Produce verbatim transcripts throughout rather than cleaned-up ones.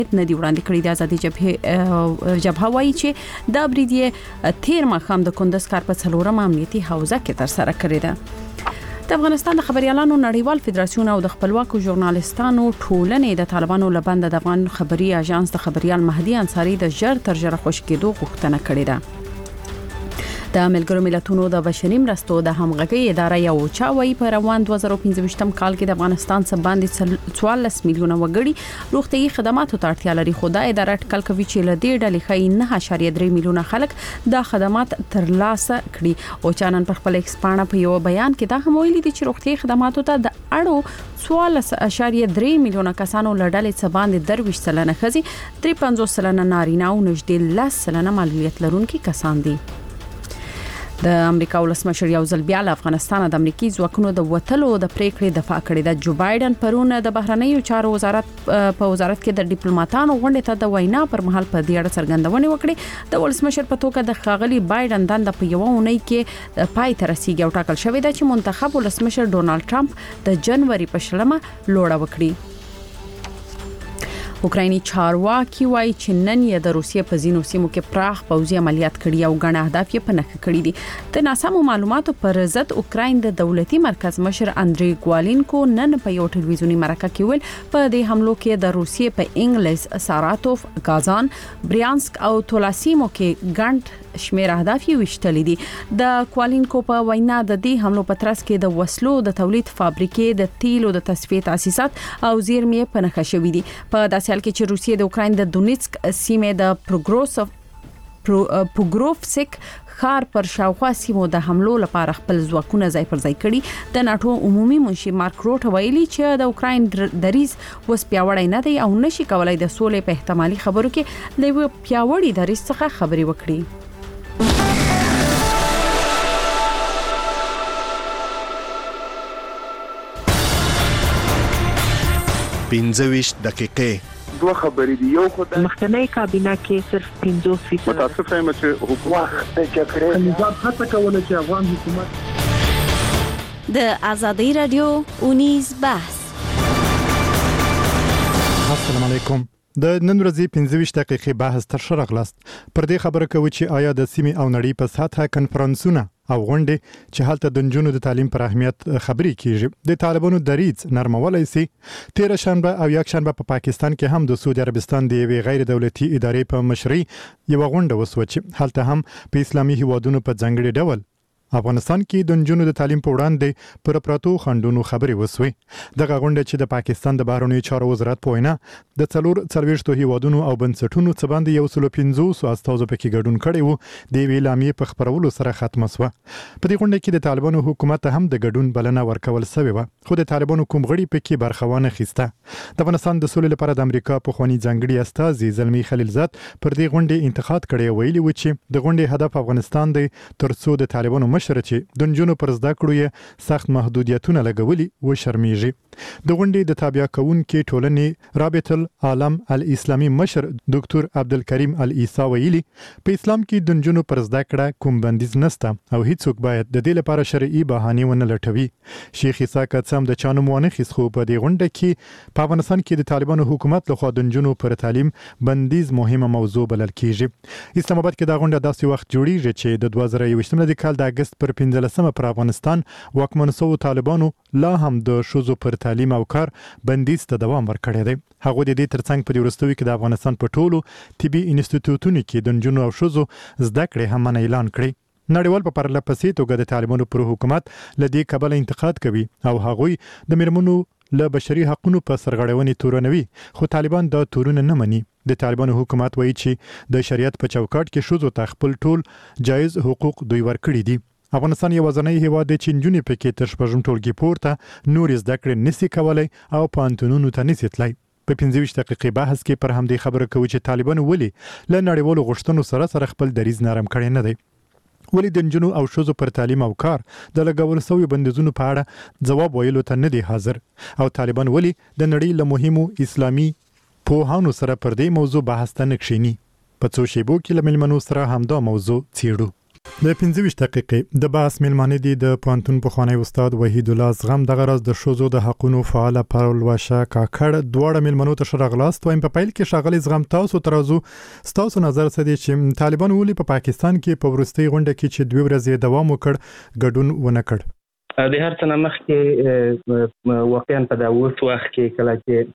ندی وړاندې کړی. د ازادي جبهه جبهه وایي چې د بریدیه تیر مخام د کندز کار په څلورم امنیتي حوزه کې تر سره کړی ده. د افغانستان د خبريالانو نړیوال فدراسیون او د خپلواکو ژورنالستانو ټولنې د طالبانو لبند د افغان خبري اژانس د خبريال مهدي انصاری د ژر تر ژره خوشکېدو غوښتنه کړې ده. د ملګرو ملتونو د بشري مرستو د همغږي اداره یو چاوي په روان دوه زره پنځه کال کې د افغانستان څخه باندې څوارلس میلیونه وګړي روغتيایي خدماتو ته اړتیا لري. خو دا اداره ټکل کوي چې له دې ډلې خې نه اعشاریه درې میلیونه خلک دا خدمات ترلاسه کړي. او چانن پر خپل ایکسپانه په یو بیان کې دا هم ویلي دي چې روغتيایي خدماتو ته د اړو څوارلس اعشاریه درې میلیونه کسانو له ډلې څخه باندې درویش سلنه خزي درې پنځوس سلنه نارینه او نږدې لس سلنه معلولیت لرونکي کسان دي. د امریکا ولسمشر یو ځل بیا له افغانستان د امریکای ځواکونو د وټلو د پریکړې دفاع کړې ده. جو بایدن پرونه د بهرنیو چارو وزارت په وزارت کې د ډیپلوماټانو غونډې ته د وینا پر مهال په دې اړه څرګندونه وکړه. د ولسمشر په توګه د خاغلی بایدن دند په یو اونۍ کې پای ته رسیدي او ټاکل شوې ده چې منتخب ولسمشر ډونالد ټرمپ د جنوري په شلمه لوړه وکړي. اوکرایني چارواکي وایي چې نن یې د روسیې په ځینو سیمو کې پراخ پوځي عملیات کړي او غڼه اهداف یې په نښه کړي دي. د ناسمو معلوماتو پر ضد اوکراین د دولتي مرکز مشر اندري ګوالینکو نن په یو ټلویزیونی مرکه کې ویل په دې حملو کې د روسیې په انګلیس، ساراتوف، کازان، بریانسک او تولاسیمو کې ګڼ شمیر اهداف یې وشتلې دي. د کوالینکو په وینا د دې حملو په ترڅ کې د وسلو د تولید فابریکې، د تیلو د تصفیې تاسیسات او زیرمې په نښه شوې دي. په داسې حال کې چې روسیې د اوکراین د دونیتسک سیمې د پروګروسف پوګروفسک خار پر شاوخوا سیمو د حملو لپاره خپل ځواکونه ځای پر ځای کړي. د ناتو عمومي منشي مارک روټ ویلي چې د اوکراین دریځ وس پیاوړی نه دی او نشي کولای د سولې په احتمالي خبرو کې له پیاوړي دریځ څخه خبري وکړي. پنځه دقیقې دوه خبرې دي. یو خو د مخکنی کابینه کې صرف پنځوس فیصد متاسفه یم چې حکومت د جګړې نظام هڅه کوله چې افغان حکومت د ازادي رادیو اونیز بحث. السلام علیکم. د نن ورځې پنځه دقیقې بحث تر شا راغلاست. پر دې خبره کوي چې آیا د سیمې او نړۍ په سطحه کنفرانسونه او غونډې چې هلته د نجونو د تعلیم پر اهمیت خبري کیږي د طالبانو دریځ نرمولای سي. تیر شنبه او یک شنبه په پا پاکستان کې هم د سعودي عربستان د یوې غیر دولتي ادارې په مشرۍ یو غونډه وسوه چې هلته هم په اسلامي هیوادونو په ځنګړي ډول افغانستان کې د نجونو د تعلیم په وړاندې پر پراتو خندونو خبري وسوي. دغه غونډه چې د پاکستان د بهرنیو چارو وزارت په وینا د څلور څلوېښتو هیوادونو او بنسټونو څخه باندې یو سل پنځوس استازو پکې ګډون کړي وو د ویل اعلامیې په خبرولو سره ختمه شوه. په دې غونډه کې د طالبانو حکومت هم د ګډون بلنه ورکول شوې و خو د طالبانو کوم غړي پکې برخوانه خسته. د افغانستان د سولې لپاره د امریکا په خواني ځنګړي استازي زلمی خلیلزاد پر دې غونډه انتقاد کړی ویلي و چې د غونډې هدف افغانستان دی ترڅو د طالبانو مشر چې د نجونو پر زده کړو یې سخت محدودیتونه لګولي و شرمېږي. د غونډې د تابع کوونکو ټولنې رابطه العالم الاسلامي مشر ډاکټر عبدالکریم العیسی ویلي په اسلام کې د نجونو پر زده کړه کوم بندیز نشته او هیڅوک باید د دې لپاره شرعي بهانه ونه لټوي. شیخ عیسی قسم د چانو مونږ خېس خو په دې غونډه کې په افغانستان کې د طالبانو حکومت لخوا د نجونو پر تعلیم بندیز مهمه موضوع بلل کیږي. اسلام آباد کې دا غونډه داسې وخت جوړیږي چې د دوه زره یوولسم کال د اگست پر پنځلسمه پر افغانستان واکمن شو طالبانو لا هم د شوزو پر تعلیم او کار بندیز ته دوام ورکړی دی. هغه د دې ترڅنګ په وروستیو کې د افغانستان په ټولو طبي انسټیټیوټونو کې د نجونو او شوزو زده کړې هم اعلان کړی. نړیوال په پرله پسې توګه د طالبانو پر حکومت لدې کبل انتقاد کوي او هغوی د میرمنو له بشري حقوقو په سرغړونې تورنوي خو طالبان دا تورونه نه مني. د طالبانو حکومت وایي چې د شریعت په چوکاټ کې شوزو ته خپل ټول جایز حقوق دوی ورکړي دي. افغانستان یو ځنۍ هیواد دی چې نجونې پکې تر شپږم ټولګي پورته نور زده کړې نشي کولای او پوهنتونونو ته نشي تللی. په پنځه دقیقې بحث کې پر همدې خبره کوي چې طالبانو ولې له نړیوالو غوښتنو سره سره خپل دریځ نرم کړی نه دی. ولې د نجونو او ښځو پر تعلیم او کار د لګول شویو بندیزونو په اړه ځواب ویلو ته نه دی حاضر او طالبان ولې د نړۍ له مهمو اسلامي پوهانو سره پر دې موضوع بحث ته نه کښیني. په څو شیبو کې له مېلمنو سره همدا موضوع څیړو. د پنځه ویشت دقیقې د بحث میلمانه دي د پوهنتون پخوانی استاد وحید الله زغم دغه راز د شوزو د حقونو فعال پرلوشه کاکړ دواړه میلمنو ته شرغلاست وایم په پیل کې شاغلي زغم تاسو ترازو تاسو نظر څه دی چې طالبان ولې په پاکستان کې په ورستي غونډه کې چې دوه ورځې دوام وکړ ګډون ونه کړ د هر څه نه مخکې واقعا په دا وخت کې کله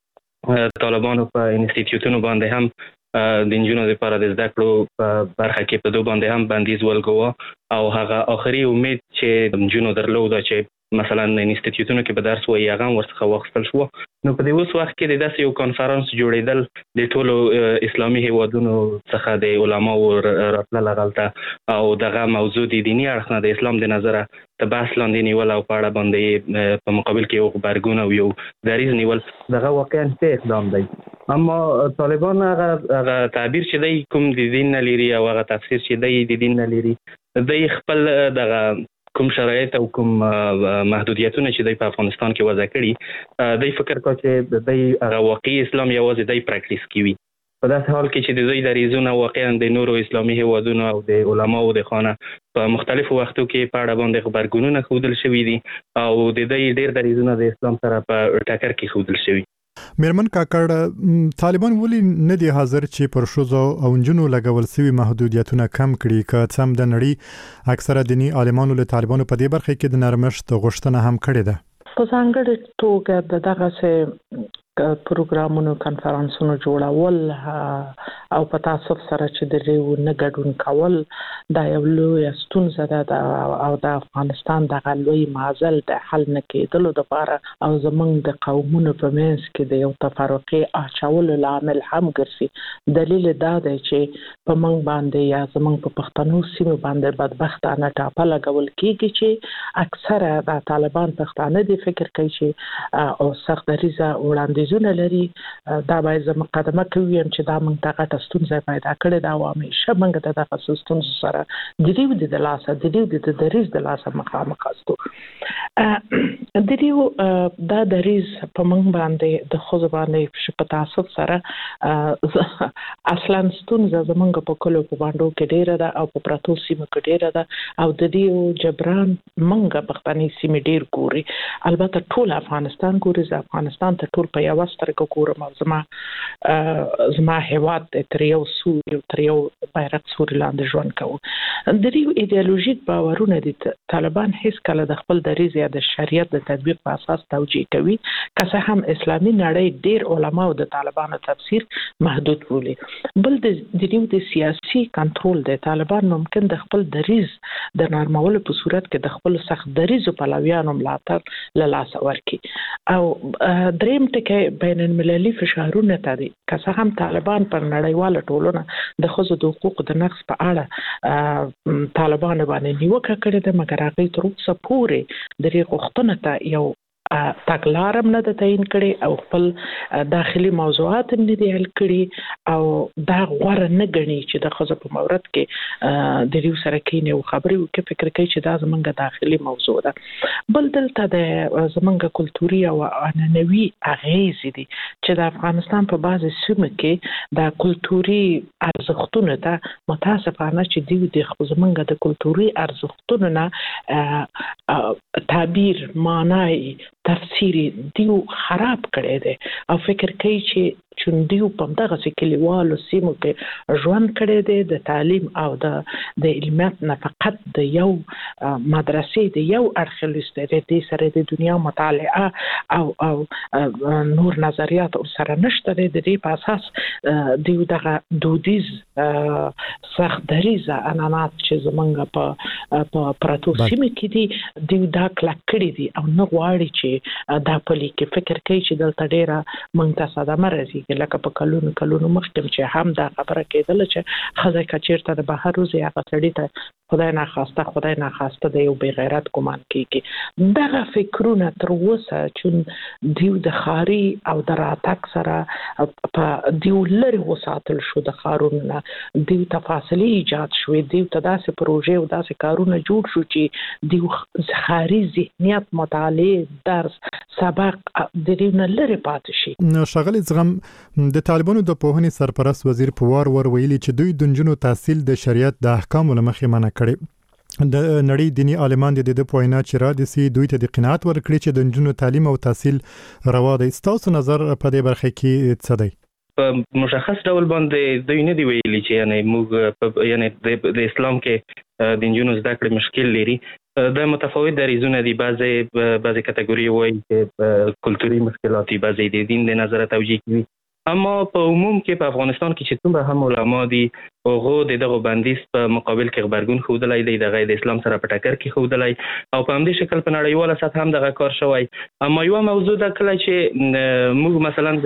چې طالبانو په انسټیټیوټونو باندې هم د انجونو لپاره د زده کړو په برخه کې په دوه باندې هم بندیز ولګو او هغه آخري امید چې د انجونو درلوده چې مثلا انسټیټیوټونو کې به درس وایي هغه ورڅخه واخیستل شو. نو په دې اوس وخت کې د داسې یو کانفرنس جوړېدل د ټولو اسلامي هیوادونو څخه د علماو راتلل غلطه او دغه موضوع د دینی اړخ نه د اسلام د نظره ته بحث لاندې نیول او په اړه باندې په مقابل کې یو خبرګون او یو دریز نیول دغه واقعا څه اقدام دی. اما طالبان هغه تعبیر چې دی کوم د دین نه لري او هغه تفسیر چې دی د دین نه لري دی خپل دغه کوم شرایط او کوم محدودیتونه چې د افغانستان کې وضع کړي دی فکر کوي چې د هغه واقعي اسلام یوازې د پریکټیس کوي. په داسې حال کې چې د دوی دریزونه واقعا د نورو اسلامي هیوادونو او د علماو د خانه په مختلفو وختو کې په اړه باندې خبرګونونه ښودل شوي دي او د دوی ډېر دریزونه د اسلام سره په ټکر کې ښودل شوي. میرمن کاکړ طالبان ولې نه دي حاضر چې پر شوزو او انجونو لګول شوی محدودیتونه کم کړي که څم د نړۍ اکثره دینی عالمانو له طالبانو په دې برخه کې د نرمښت غوښتنه هم کړې ده؟ په ځانګړي توګه د دغه څه پروګرامونو کانفرنسونو جوړول او په تاسو سره چې د ریو نه ګډون کول دا یو لوی ستونزه ده او د افغانستان د غلوی معضل د حل نه کېدلو لپاره او زمونږ د قومونو په منځ کې د یو تفرقه اچولو لامل هم ګرځي. دلیل دا دی چې په موږ باندې یا زمونږ په پښتنو سیمه باندې بدبختانه ټاپه لګول کېږي چې اکثره د طالبان پښتانه دي فکر کوي چې او سخت دریزه وړاندې زونه لري دا باید زموږ مقدمه کوي چې دا موږ ته غټه ستونزه پیدا کړې دا وامه شمنګ ته د خصوص ستونزو سره د دې د لاسه د دې د دریز د لاسه مخامخ استو د دې دا دریز په موږ باندې د خو باندې په تاسو سره اصلا ستونزه زموږ په کلو په باندې کې ډیره ده او په پراتو سیمه کې ډیره ده او د دې جبران موږ پښتني سیمه ډیر ګوري. البته ټول افغانستان ګوري ځکه افغانستان ته ټول په یو سترګه ګورم او زما زما هیواد تر یو سوري تر یو بیرغ سوري لاندې ژوند کوي. د دې ایدئولوژیک باورونه دي طالبان هیڅ کله د خپل دریز یا د شریعت د تطبیق په اساس توجیه کوي که څه هم اسلامي نړۍ ډیر علما د طالبانو تفسیر محدود بولي. بل د دې د سیاسي کنټرول د طالبان ممکن د خپل دریز د نارمولو په صورت کې د خپل سخت دریزو پلویانو ملاتړ له لاس ورکړي او دریم ټکی بین المللي فشارونه ته دي که څه هم طالبان پر نړیواله ټولنه د ښځو د حقوقو د نقض په اړه طالبان باندې نیوکه کړې ده مګر هغوی تر اوسه پورې د دې غوښتنو ته یو تګلارم نه د تعین کړي او خپل داخلي موضوعات نه دي حل کړي او دا غوړ نه غني چې د ښځو په مورد کې د ریو سره کې نه خبرې وکړي فکر کوي چې دا زمونږ داخلي موضوع ده. بل دلته د زمونږ کلتوري او عنعنوي اغیزې دي چې د افغانستان په بعض سیمو کې د کلتوري ارزښتونو ته متاسفانه چې دی د زمونږ د کلتوري ارزښتونو نه تعبیر معنی تفسیری دیو خراب کړي دي او فکر کوي چې چون دیو په دغه کلیوالو سیمو کې ژوند کړي دي د تعلیم او د د علمیت نه فقط د یو مدرسې د یو ارخلیست د دې سره د دنیا مطالعه او او نور نظریات سره نشته د دې په اساس دیو دغه دودیز سخت دریزه انانات چې زمونږ په په پراتو سیمه کې دي دیو دا کلک کړي دي او نه غواړي چې دا پلي کې فکر کوي چې دلته ډیره منتصده مرزي لکه په کلونو کلونو مخکې چې هم دا خبره کېدل چې خزه کچیرته د بهر روزي هغه سړی ته خدای نه خواسته خدای نه خواسته د یو بی غیرت ګمان کیږي. دغه فکرونه تر اوسه چې دیو د خاري او د راتک سره په دیو لري وساتل شو د خارونه دیو تفاصیل ایجاد شو دیو ته داسې پروژې او داسې کارونه جوړ شو چې دیو خاري ذهنیت مطالعه درس سبق د دیو نه لري پاتې شي. نو شغل زغم د طالبانو د پوهنې سرپرست وزیر په وار ور ویلي چې دوی د نجونو تحصیل د شریعت د احکامو لمخې منع کړي د نړۍ دینی عالمان د د پوینا چې را د سی دوی ته د قناعت ورکړي چې د جنونو تعلیم او تحصیل روا دی. تاسو نظر په دې برخه کې څه دی؟ په مشخص ډول باندې دوی نه دی ویلي چې یعنی موږ یعنی د اسلام کې د جنونو زده کړې مشکل لري. د متفاوت دریزونه دي، بعضی بعضی کټګوري وایي چې کلتوري مشکلات دي، بعضی د دین د نظر توجیه کوي. اما په عموم کې په افغانستان کې چې څومره هم علما دي هغه د دغه بندیز په مقابل کې خبرګون ښودلی دی، د غیر اسلام سره په ټکر کې ښودلی او په همدې شکل په نړیواله سطح هم دغه کار شوی. اما یوه موضوع ده کله چې موږ مثلا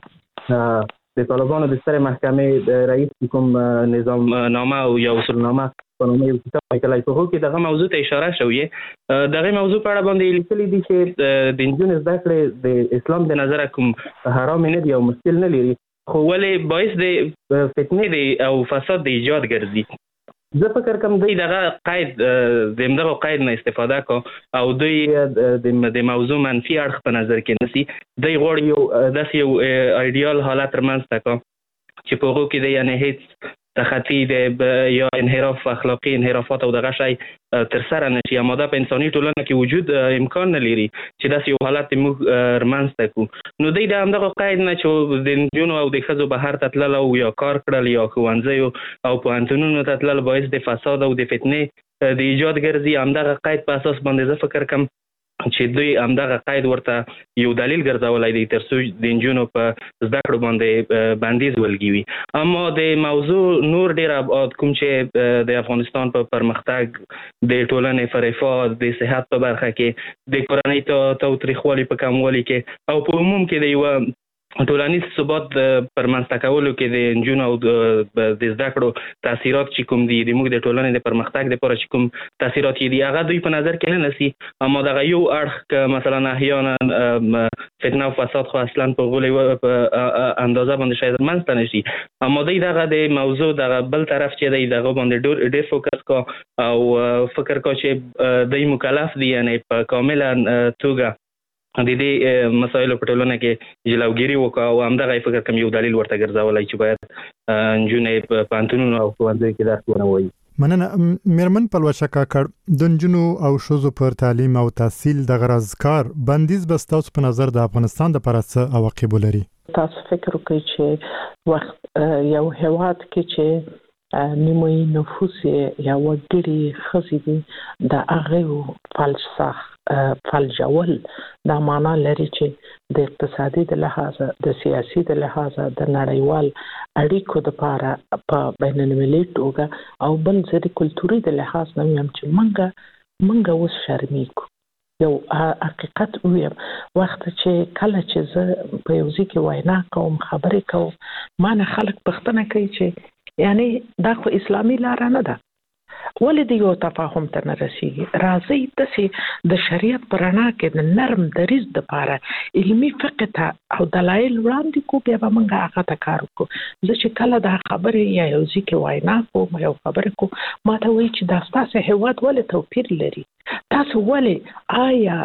د د طالبانو د سترې محکمې د رئیس کوم نظام نامه او یا اصولنامه په نوم یو کتاب لیکلی په هغه کې دغه موضوع ته اشاره شوې. دغه موضوع په اړه باندې لیکلي دي چې د نجونو زده کړې د اسلام د نظره کوم حرام نه دي او مشکل نه لري، خو ولې باعث د فتنې دی او فساد د ایجاد ګرځي. زه فکر کوم دوی دغه قید د همدغه قید نه استفاده کو او دوی د موضوع منفي اړخ په نظر کې نسی. دوی غواړي یو داسې یو ایډیال حالت رامنځته کو چې په هغه کې د یعنی هیڅ تخطی د یا انحراف اخلاقی انحرافات او دغه شی تر سره نشي. اما دا په انساني ټولنه کې وجود امکان نه لري چې داسې یو حالت موږ رامنځته کړو. نو دوی د همدغه قید نه چې د نجونو او د ښځو بهر ته تلل او یا کار کړل یا ښوونځیو او پوهنتونونو ته تلل باعث د فساد او د فتنې د ایجاد ګرځي. همدغه قید په اساس باندې زه فکر کوم چې دوی همدغه قید ورته یو دلیل ګرځولی دی تر څو د نجونو په زده کړو باندې بندیز ولګوي. اما د موضوع نور ډېر ابعاد کوم چې د افغانستان په پرمختګ د ټولنې په رفاه د صحت په برخه کې د کورنۍ تاوتریخوالي په کموالي کې او په عموم کې د یوه ټولنیز ثبات پر منځته کولو کې د نجونو او د زده کړو تاثیرات چې کوم دي د موږ د ټولنې د پرمختګ لپاره چې کوم تاثیرات دي هغه دوی په نظر کې نه نسی. اما دغه یو اړخ که مثلا احیانا فتنه او فساد خو اصلا په غولې په اندازه باندې شاید منځته نشي. اما دوی دغه د موضوع دغه بل طرف چې دی دغه باندې ډېر فوکس کو او فکر کو چې دوی مکلف دي یعنی په کامله توګه د دې مسایلو په ټولنه کې جلوګیري وکړه او همدغه فکر کوم یو دلیل ورته ګرځولی چې باید نجونې په پوهنتونونو او ښوونځیو کې درس ونه وایي. مننه. میرمن پلوشه کاکړ، د نجونو او ښځو پر تعلیم او تحصیل د غرض کار بندیز به ستاسو په نظر د افغانستان لپاره څه عواقب لري؟ تاسو فکر وکړئ چې وخت یو هیواد کې چې نیمه نفوس یا وګړي ښځې دي د هغې فلسفه فلجول دا معنا لري چې د اقتصادي د لحاظه د سیاسي د لحاظه د نړیوال اړیکو د لپاره په بین المللي توګه او بل ځای کلتوري د لحاظ نه هم چې منګه منګه اوس شرمېږو. یو حقیقت ویم وخت چې کله چې زه په یو ځای کې وینا کوم خبرې کوم ما نه خلک پوښتنه کوي چې یعنی دا خو اسلامي لاره نه ده، ولې د یو تفاهم ته نه رسیږي؟ راځئ داسې د شریعت په رڼا کې د نرم دریځ دپاره علمي فقه ته او دلایل وړاندې کړو، بیا به موږ هغه ته کار وکړو. زه چې کله دا خبرې یا یو ځای کې وینا کوم یو خبرې کوم ما ته وایي چې دا ستاسو هېواد ولې توپیر لري؟ تاسو ولې آیا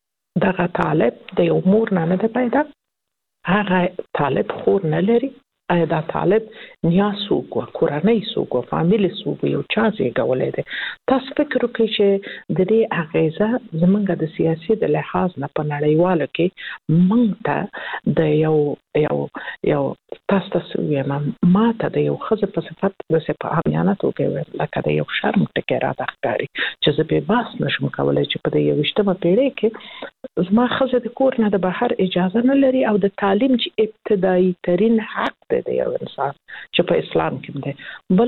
دغه طالب د یو مور نه نه ده پیدا؟ هغه طالب خور نه لري؟ آیا دا طالب نیا څوک و، کورنۍ څوک و، فامیل څوک و، یو چا زیږولی دی؟ تاسو فکر وکړئ چې د دې اغیزه زموږ د سیاسي د لحاظ نه په نړیوالو کې موږ ته د یو یو یو تاسو ته ویم ما ته د یو ښځې په صفت داسې په عامیانه توګه ویل لکه د یو شرم ټکی راته ښکاري چې زه بې بحث نشم کولی چې په د یویشتمه پیړۍ کې زما ښځه د کور نه د بهر اجازه نه لري او د تعلیم چې ابتدایي ترین حق دی د یو انسان چې په اسلام کې دی.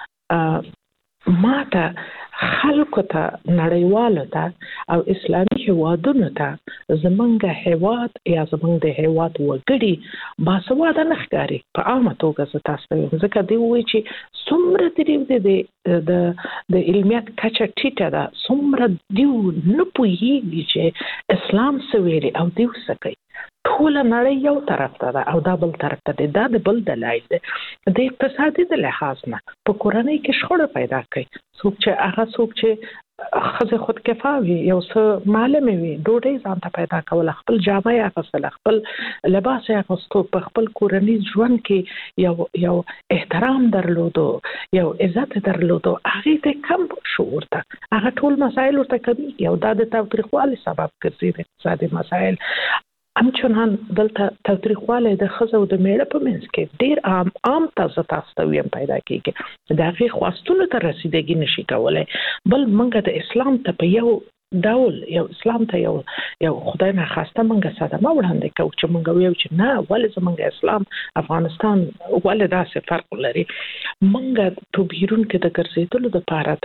بل ما ته خلکو ته نړیوالو ته او اسلامي هیوادونو ته زمونږ هیواد یا زمونږ د هیواد وګړي باسواده نه ښکاري په عامه توګه. زه تاسو ته وایم ځکه دوی وایي چې څومره دوی د د علمیت کچه ټیټه ده، څومره دوی نه پوهېږي چې اسلام څه ویلي او دوی څه کوي. ټوله نړۍ یو طرف ته ده او دا بل طرف ته دی. دا د بل دلایل دی. د اقتصادي د لحاظ نه په کورنۍ کې شخړه پیدا کوي. څوک چې هغه څوک چې خزه خود کفاوي یو څه معلومه وي ډوډۍ ځان ته پیدا کول خپل جامه یا خپل خپل لباس یا خپل خپل کورنۍ ژوند کې یو یو احترام درلودو یو عزت درلودو هغه ته کم شعور ته هغه ټول مسایل ورته کوي یو د تاوتریخوالي سبب ګرځي د اقتصادي مسایل همچنان دلته تاوتریخواله د خزو د میړه په منځ کې ډیر عام عام تاسو تاسو ویم پیدا کیږي دا غي خواستونه تر رسیدګي نشي کولای بل منګه د اسلام ته په یو ډول یو اسلام ته یو یو خدای نه خواسته منګه ساده ما وړاندې کوم چې منګه ویو چې نه ولې زمونږ اسلام افغانستان ولې داسې فرق لري منګه تو بیرون کې د ګرځېدلو د پاره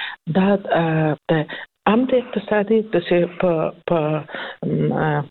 دا د عام د اقتصادي د په په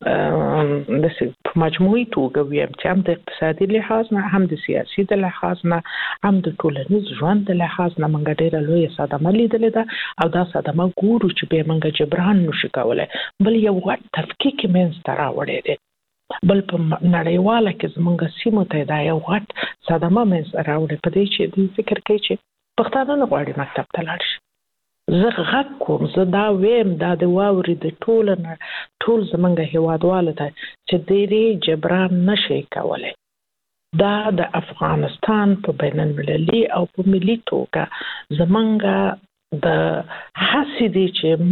د مجموعي توګه ویم چې هم د اقتصادي لحاظ نه هم د سیاسي د لحاظ نه هم د ټولنیز ژوند د لحاظ نه منګه ډیره لوی صدمه لیدلې ده او دا صدمه ګورو چې به منګه جبران نشي کولای بل یو غټ تفکیک منځ ته راوړی دی بل په نړیواله کې زمونږ سیمو ته دا یو غټ صدمه منځ راوړی په دې چې د فکر کوي چې پښتانه نه غواړي مکتب ته لاړ شي زه غږ کوم زه دا ویم دا د واوري د ټول ټول زمونږ هیوادوالو ته چې دې جبران نشي کولای دا د افغانستان په بین المللي او په ملي توګه زمونږ د هڅې دي چې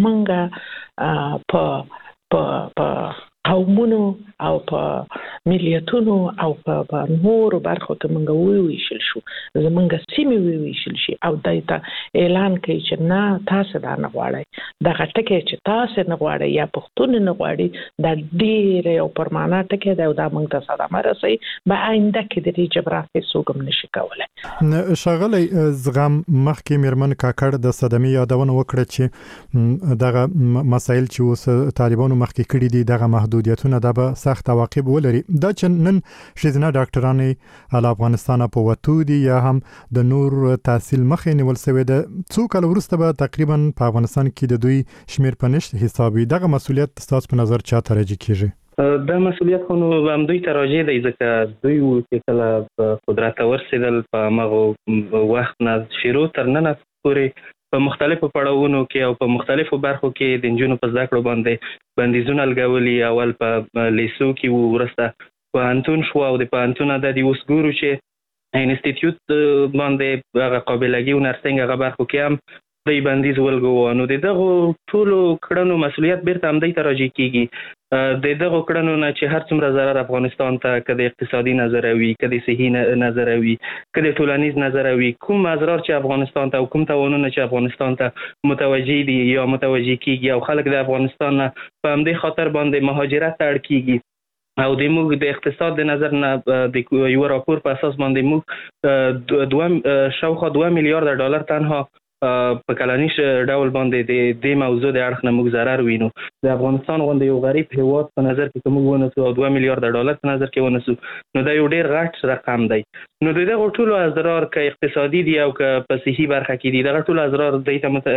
مونږ په په په قومونو او په ملیتونو او په نورو برخو کې مونږ وویشل شو زمونږ سیمې وویشل شي او دایته اعلان کوي چې نه تاسو دا نه غواړئ دا ټکی چې تاسو نه غواړئ یا پښتون نه غواړي دا ډیر یو پرمانه ټکی دی او دا مونږ ته صدمه رسوي به آینده کې د دې جبران هیڅ هم نشي کولای شاغلی زغم مخکې میرمن کاکړ د صدمې یادونه وکړه چې دغه مسایل چې اوس طالبانو مخکې کړي دي دغه محدودیتونه دا به سخت عواقب ولري دا چې نن شیزنه ډاکټرانې ال افغانستان په وتو دي یا هم د نور تحصیل مخې نیول شوی د څو کال وروسته به تقریبا په افغانستان کې د دوی شمیر په نشت حسابي دغه مسولیت تاسو په نظر چا ترجیح کیږي دا مسولیت خو نو هم دوی تراجع دی ځکه دوی چې کله قدرت ورسېدل په مغو وخت نه شروع تر نن پورې په مختلفو پړاوونو کې او په مختلفو برخو کې د انجونو په زده کړو باندې بندیزونه لګولي اول په لیسو کې ورسته په انتون شو او د پانتون د دې اوس ګورو چې انسټیټیوټ باندې هغه قابلیت او نرسنګ هغه برخو کې هم د بندیز ولګو نو دغه ټولو کړنو مسولیت بیرته هم د تراجع کیږي د دغه کړنو نه چې هر څومره ضرر افغانستان ته کده اقتصادي نظر وي کده صحي نظر وي کده ټولنیز نظر وي کوم اضرار چې افغانستان ته او کوم توانونه چې افغانستان ته متوجي دي یا متوجي کیږي او خلک د افغانستان نه په همدې خاطر باندې مهاجرت اړ کیږي او د موږ د اقتصاد د نظر نه د یو راپور په اساس باندې موږ دوه شاوخوا دوه میلیارډ ډالر تنها په کلانیش ډول باندې د دې موضوع د اړخ نه موږ ضرر وینو د افغانستان غونډه یو غریب هیواد په نظر کې کوم ونسو او دوه میلیارډ ډالر په نظر کې ونسو نو دا یو ډیر غټ رقم دی نو دغه ټولو اضرار کې اقتصادي دي او که په صحي برخه کې دي دغه ټولو اضرار د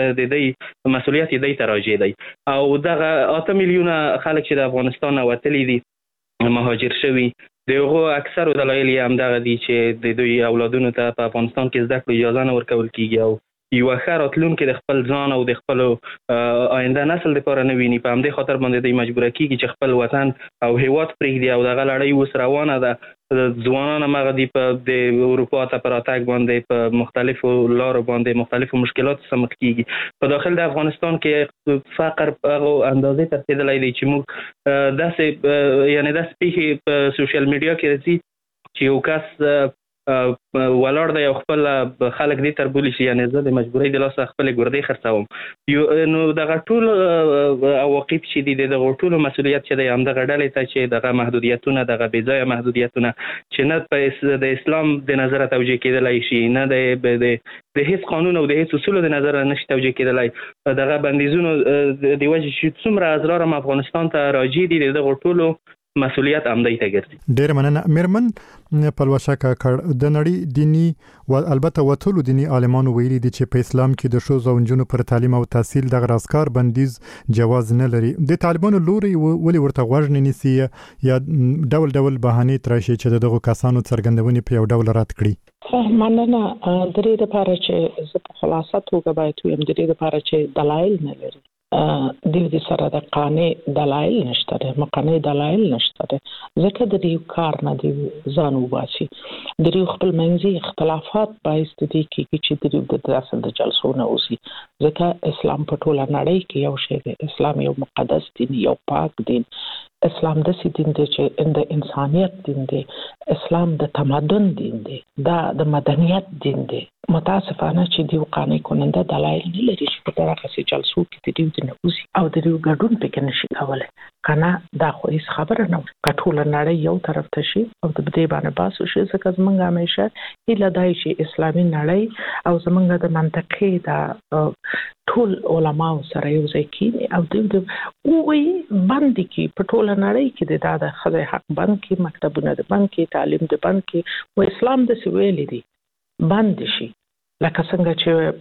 دې مسولیت دی تراجع دی او دغه اته میلیونه خلک چې د افغانستان وتلي دي مهاجر شوي دغه اکثر دلایل هم دغه دي چې د دوی اولادونو ته په افغانستان کې زده کړې اجازه نه ورکول کیږي او یو ښه راتلونکي د خپل ځان او د خپل آینده نسل لپاره نه ویني په همدې خاطر باندې دوی مجبور کیږي چې خپل وطن او هیواد پرېږدي او دغه لړۍ اوس روانه ده ځوانان هغه دي په د اروپا ته پر راتګ باندې په مختلفو لارو باندې مختلفو مشکلاتو سره مخ کیږي په داخل د افغانستان کې فقر هغه اندازې ته رسیدلی دی چې موږ داسې یعنی داسې پیښې په سوشل میډیا کې راځي چې یو کس ولاړ دی او خپل خلک دې تر بولی شي یعنی زه د مجبورۍ د لاسه خپل ګردې خرڅوم نو دغه ټول عواقب چې دي دغه ټول مسولیت چې دی همدغه ډلې ته چې دغه محدودیتونه دغه بې ځایه محدودیتونه چې نه په د اسلام د نظره توجیه کېدلی شي نه د د هیڅ قانون او د هیڅ اصولو د نظره نشي توجیه کېدلی دغه بندیزونو د وجې چې څومره اضرار هم افغانستان ته راجع دي دغه ټولو مسؤلیت عمدی ته ګرځي ډیر مننه میرمن پلوشه کاکړ د نړۍ دینی او البته وټولو دینی عالمانو ویلي دي چې په اسلام کې د ښځو او نجونو پر تعلیم او تحصیل د غراسکار بندیز جواز نه لري د طالبانو لوري ولې ورته غوږ نه نیسي یا ډول ډول بهانې تراشي چې دغه کسانو څرګندونې په یو ډول رات کړي مننه درې د پاره چې زه خلاصه توګه باید ویم د دې لپاره چې دلایل نه لري د دې سره د قانې دلایل نشته د مقنې دلایل نشته ځکه د دې کار نه دی ځان وباسي د دې خپل منځي اختلافات باعث دي چې د دې د داسې د جلسو نه اوسي ځکه اسلام په ټوله نړۍ کې یو شی دی اسلام یو مقدس دین یو پاک دین اسلام د سې دین دی چې د انسانیت دین دی اسلام د تمدن دین دی دا د مدنیت دین دی متاسفانه چې دی قانې کننده دلایل نه لري چې په طرفه سي جلسو کې د دې نه اوسي او د دې ګډون پکې نشي کولای کنه دا خو هیڅ خبره نه کټول نړۍ یو طرف ته شي او د دې باندې باسو شي ځکه زمونږ همیشه اله دای چې اسلامي نړۍ او زمونږ د منطقې د ټول علماء سره یو ځای کېږي او د اووی باندې کې په ټول نړۍ کې د د خدای حق بند کې مکتبونه د بند کې تعلیم د بند کې او اسلام د سویل دي بند شي لکه څنګه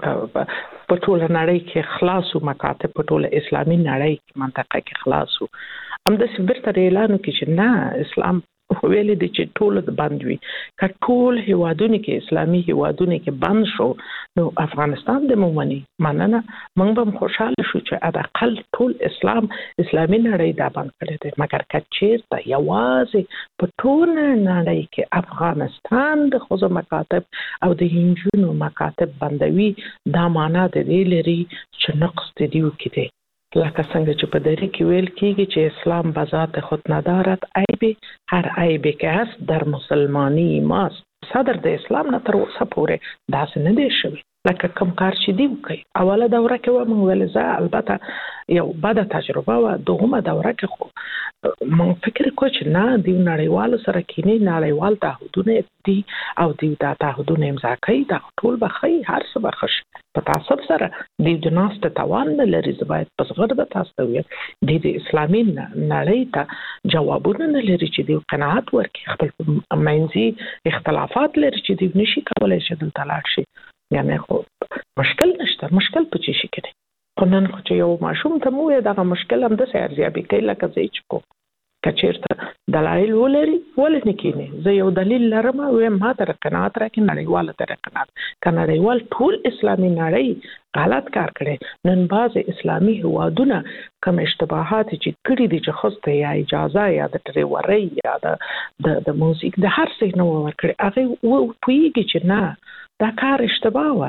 چې په ټول نړۍ کې خلاصو مکاتب په ټول اسلامي نړۍ کې منطقه کې خلاصو هم د سبرت اعلان کې چې نه اسلام ویل دي چې ټول د بند وي کټول هوادونه کې اسلامي هوادونه کې بند شو نو افغانستان د مومني مننه موږ به خوشاله شو چې ادا اقل ټول اسلام اسلامي نړۍ دا بند کړی دی مګر کچیر ته یوازې په ټول نړۍ کې افغانستان د خو مکاتب او د هنجونو مکاتب بندوي دا معنا د دې لري چې نقص دیو کې دی لکه څنګه چې په دری کې ویل کیږي چې اسلام بذات خود ندارد عیب هر عیب که هست در مسلمانی ماست صدر د اسلام نه تر اوسه پورې داسې نه دی شوی لکه کوم کار چې دی وکي اوله دوره کې و موږ ول زه البته یو بده تجربه و دوهمه دوره کې خو مونږ فکر کو چې نه دی نړیوال سره کینی نړیوال تعهدونه دي او دی دا تعهدونه امضا کوي دا ټول بخي هر څه بخښ په تاسو سره دی د ناس ته توان نه لري زبایت پس غرد تاسو وي دی د اسلامي نړۍ ته جوابونه نه لري چې دی قناعت ورکړي خپل منځي اختلافات لري چې دی نشي کولای چې دلته لاړ شي یعنی خو مشکل نشته مشکل په چی شي کېږي خو نن خو چې یو ماشوم ته مو دغه مشکل هم د ارزیابي کوي لکه زه چې کو کچیرته دلایل ولري ولې نه کینی زه یو دلیل لرم او ما تر قناعت راکې نړیواله تر قناعت کنړیوال ټول اسلامي نړۍ غلط کار کړي نن باز اسلامي هوادونه کوم اشتباهات چې کړي دي چې خوسته یا اجازه یا د ډریورۍ یا د د موزیک د هر څه نو ورکړي هغه پوېږي چې نه دا کار اشتباه و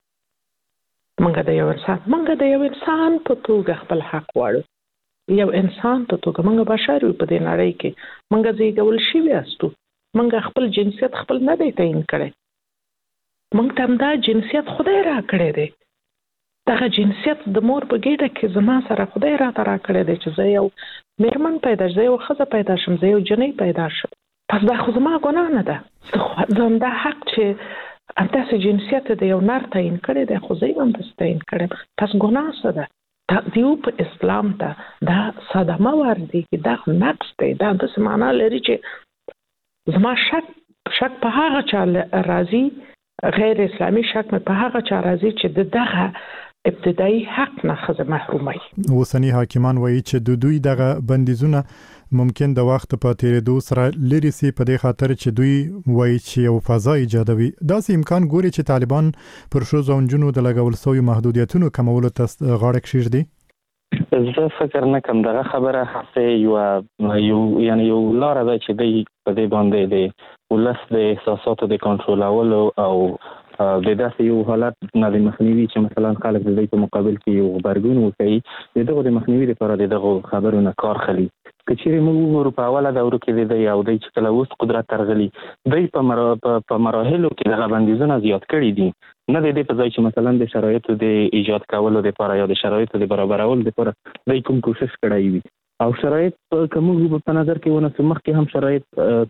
منګه د یو انسان منګه د یو انسان په توګه خپل حق وړو یو انسان په توګه منګه بشر په دې نړۍ کې منګه زیږول شي وستو منګه خپل جنسیت خپل نه دی تعین کړي منګ ته دا جنسیت خدای را کړی دی دا جنسیت د مور په ګډه کې زما سره خدای را ترا کړی دی چې زه یو میرمن پیدا زه یو خزه پیدا شم زه یو جنۍ پیدا شم پس دا خو زما ګناه نه ده زم دا حق چې امتاسه جنسیت د یو نر تعین کړي د خو زه هم تعین کړم پس ګناه څه ده دیو په اسلام ته دا صدمه وردی کې دا نقص دی دا د سمانه لري چې زما شک شک په هغه چا راضي غیر اسلامي شک په هغه چا راضي چې دغه ابتدایي حق نه خزه محرومي اوسنی حاکمان وایي چې د دوی دغه بندیزونه ممکن د وخت په تیریدو سره لري سي په دې خاطر چې دوی وایي چې یو فضا ایجادوي دا سي امکان ګوري چې طالبان پر شو زونجونو د لګول سوی محدودیتونو کمولو ته غاړه کښیږدي زه فکر نه کوم دغه خبره هڅه یو یو یعنی یو لار ده چې دوی په دې باندې د ولس د احساساتو د کنټرولولو او د داسې یو حالت نه د مخنیوي چې مثلا خلک د دې په مقابل کې یو غبرګون وکړي د دغه د مخنیوي لپاره دغه خبرونه کار خلی کچېرې موږ ورو په اوله دورو کې د یو د چې کله اوس قدرت ترغلي دوی په مر... په مراحلو کې دغه بندیزونه زیات کړي دي نه د دې په ځای چې مثلا د شرایطو د ایجاد کولو لپاره یا د شرایطو د برابرولو لپاره دوی کوم کوشش کړی وي او شرایط کوم په نظر کې ونه سمخ کې هم شرایط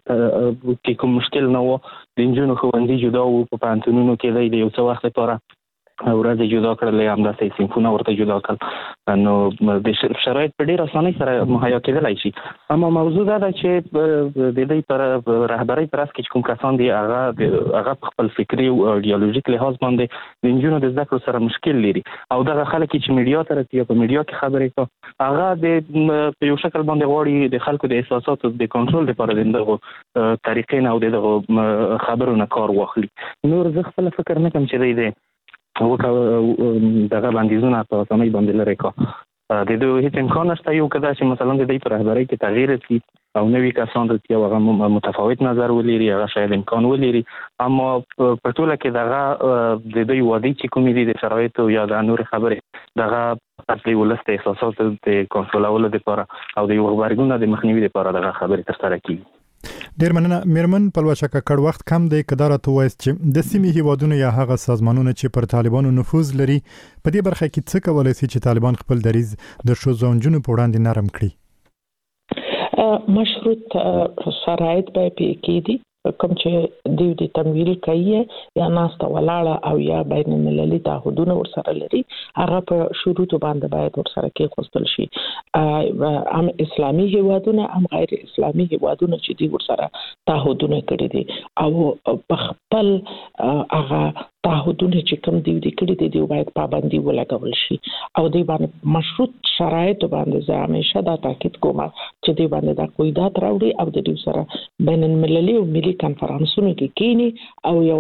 کې کوم مشکل نه و د انجونو خوندې جدا وو په پانتونونو کې د یو څو وخت لپاره ورځ جدا کړل هم د سیمفونه ورته جدا کړل نو د شرایط په ډیر اسانۍ سره مهیا کېدلای شي اما موضوع دا ده چې د دې پر رهبرۍ پر اس کې کوم کسان دي هغه هغه خپل فکری او ایدئولوژیک لحاظ باندې د انجونو د ذکر سره مشکل لري او دغه خلک چې میډیا تر کې په میډیا کې خبرې کوي هغه د یو شکل باندې غواړي د خلکو د احساساتو د کنټرول لپاره دغه طریقې نه او دغه خبرونه کار واخلي نور زه خپل فکر نه کوم چې دی وکړه دغه بندیزونه په سمې باندې لري کا د دوی هیڅ امکان نشته یو کدا چې مثلا د دې پر رهبرۍ کې تغییر شي او نوې کسان چې هغه متفاوت نظر ولري هغه شاید امکان ولري اما په ټوله کې دغه د دوی وادي چې کومې دي د شرایطو یا د نور خبرې دغه اصلي ولست احساسات د کنټرولولو لپاره او د یو خبرګون د مخنیوي لپاره دغه خبرې تر سره کیږي. ډیر مننه میرمن پلوشه کړه وخت کم دی کدار ته وایي چې د سیمې هیوادونو یا هغه سازمانونه چې پر طالبانو نفوذ لري په دې برخه کې څه کولای شي چې طالبان خپل دریز د ښځو جنونو په وړاندې نرم کړي؟ مشروط شرایط به پې کېدي کوم چې دیو د تمویل کوي یا ناسته ولاړه او یا بین المللي تعهدونه ورسره لري هغه په شروط باندې باید ورسره کې خوستل شي ام اسلامي هیوادونه ام غیر اسلامي هیوادونه چې دی ورسره تعهدونه کړی دي او په خپل هغه تعهدونه چې کوم دی د کړی دي باید پابندي ولګول شي او دی باندې مشروط شرایط باندې زه همیشه دا تاکید کوم چې دی باندې دا قیودات راوړي او د دې سره بین المللي او ملي کنفرانسونو کې کینی او یو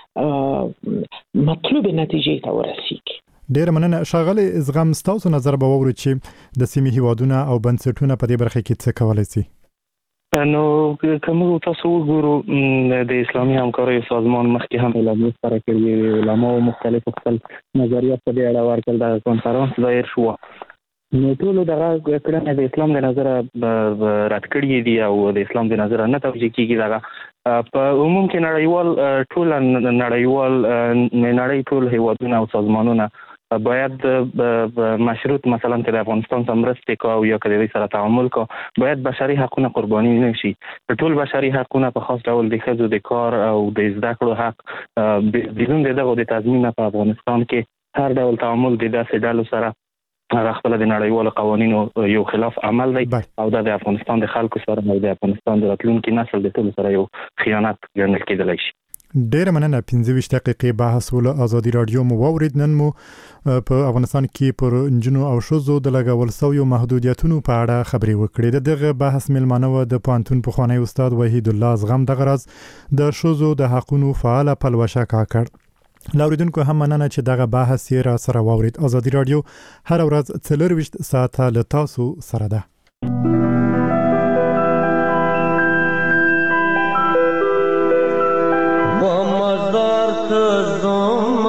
مطلوب نتیجې ته ورسیږي. ډیر مننه ښاغلی زغم ستاسو نظر به ووري چې د سیمې هیوادونه او بنسټونه په دې برخه کې څه کولای شي؟ نو کوم تاسو وګورو د اسلامي همکاریو سازمان مخکې هم اعلامیه سره کړې علماء مختلف خپل نظریات په دې اړه ورکړل د کنفرانس دایر شو نو ټول دغه کړنې د اسلام د نظر رات کړې دي او د اسلام د نظر نه توجیه کیږي دغه په عموم کې نړیوال ټول نړیوال نړۍ ټول هیوادونه او سازمانونه باید مشروط مثلا که د افغانستان سره مرسته کوي یا که د دې سره تعامل کوي باید بشري حقوقونه قرباني نشي. ټول بشري حقوقونه په خاص ډول د ښځو د کار او د زده کړو حق بدون دغه د تضمین په افغانستان کې هر ډول تعامل د داسې ډلو سره هغه خپل د نړیوالو قوانینو یو خلاف عمل دی او د افغانستان د خلکو سره او د افغانستان د راتلونکي نسل د ټول سره یو خیانت ګڼل کېدلی شي. ډیر مننه پنځه ویشت دقیقې بحث ول ازادي رادیو مو وورید نن مو په افغانستان کې پر انجنونو او شوزو د لګول سویو محدودیتونو په اړه خبري وکړې. دغه بحث ملمنه و د پانتون پخوانی استاد وحید الله زغم د غرض د شوزو د حقونو فعال پلوشه کاکړ لاوریدونکو هم مننه چې دغه بحث یې را سره وورید. ازادي رادیو هر ورځ څلور ساعته له تاسو سره ده. Zom